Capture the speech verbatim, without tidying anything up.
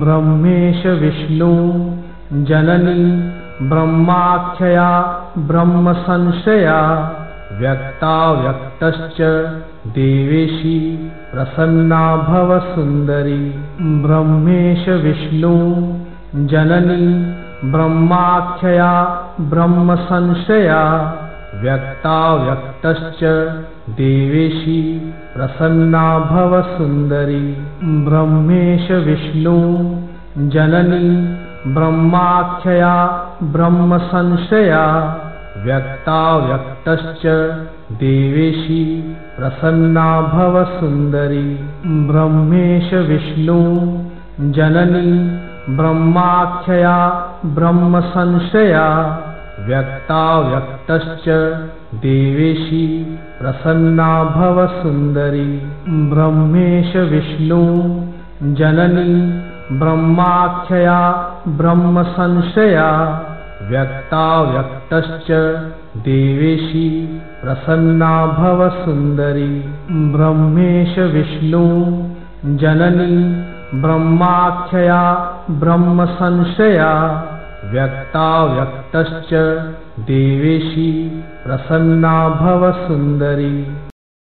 ब्रह्मेश विष्णु जननी ब्रह्माख्यया ब्रह्म संश्रया व्यक्ता व्यक्तश्च देवेशी प्रसन्ना भव सुंदरी। ब्रह्मेश विष्णु जननी ब्रह्माख्यया ब्रह्म संश्रया व्यक्ता व्यक्तश्च देवेशी प्रसन्ना भव सुंदरी। ब्रह्मेश विष्णु जननी ब्रह्माख्यया ब्रह्म संश्रया व्यक्ता व्यक्तश्च देवेशी प्रसन्ना भव सुंदरी। ब्रह्मेश विष्णु जननी ब्रह्माख्यया ब्रह्म संश्रया व्यक्ता व्यक्तश्च देवेशी प्रसन्ना भव सुंदरी। ब्रह्मेश विष्णु जननी ब्रह्माख्यया ब्रह्म संश्रया व्यक्ता व्यक्तश्च देवेशी प्रसन्ना भव सुंदरी। ब्रह्मेश विष्णु जननी ब्रह्माख्यया ब्रह्म संश्रया व्यक्ता व्यक्तश्च देवेशी प्रसन्ना भव सुंदरी।